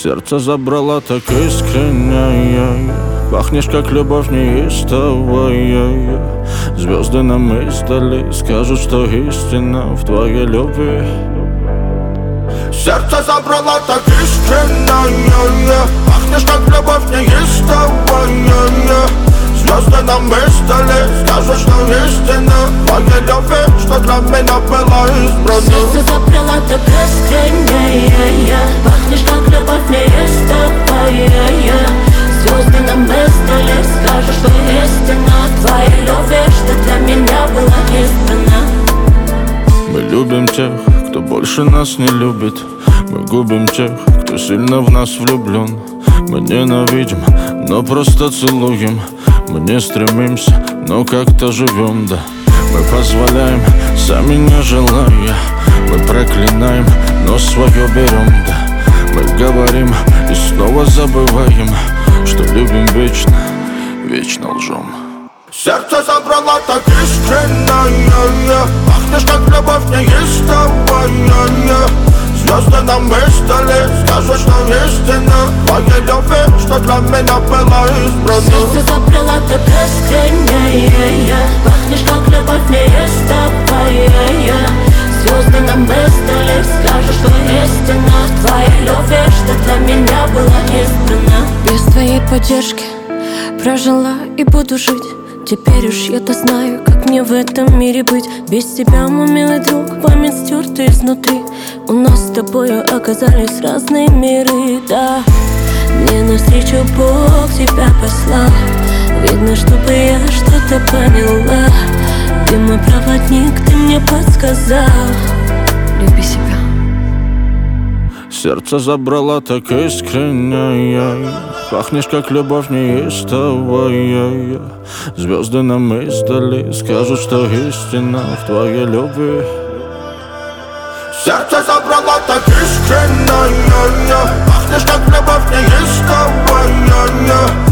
Сердце забрала так искренняя. Пахнешь, как любовь неистовая. Звезды нам издали скажут, что истина в твоей любви. Сердце забрала так искренняя. Пахнешь, как любовь неистовая. Звезды нам издали скажут, что истина в твоей любви, что для меня была избрана. Сердце забрала так искренняя. Пахнешь, как любовь неистовая. Звезды нам издали скажут, что истина в твоей любви, что для меня была избрана. Мы любим тех, кто больше нас не любит. Мы губим тех, кто сильно в нас влюблен. Мы ненавидим, но просто целуем. Мы не стремимся, но как-то живем, да. Мы позволяем, сами не желая. Мы проклинаем, но свое берем, да. Мы говорим и снова забываем, что любим вечно, вечно лжем. Сердце забрала так искренняя. Пахнешь, как любовь неистовая. Звезды нам издали скажут, что истина в твоей любви, что для меня была избрана. Сердце забрала так искренняя. Пахнешь, как любовь неистовая. Звезды нам издали скажут, что истина в твоей любви, что для меня была избрана. Без твоей поддержки прожила и буду жить. Теперь уж я-то знаю, как мне в этом мире быть. Без тебя, мой милый друг, память стерта изнутри. У нас с тобою оказались разные миры, да. Мне навстречу Бог тебя послал. Видно, чтобы я что-то поняла. Ты мой проводник, ты мне подсказал. Люби себя. Сердце забрала так искренняя. Пахнешь, как любовь неистовая. Звезды нам издали скажут, что истина в твоей любви. Сердце забрала так искренняя. Пахнешь, как любовь неистовая.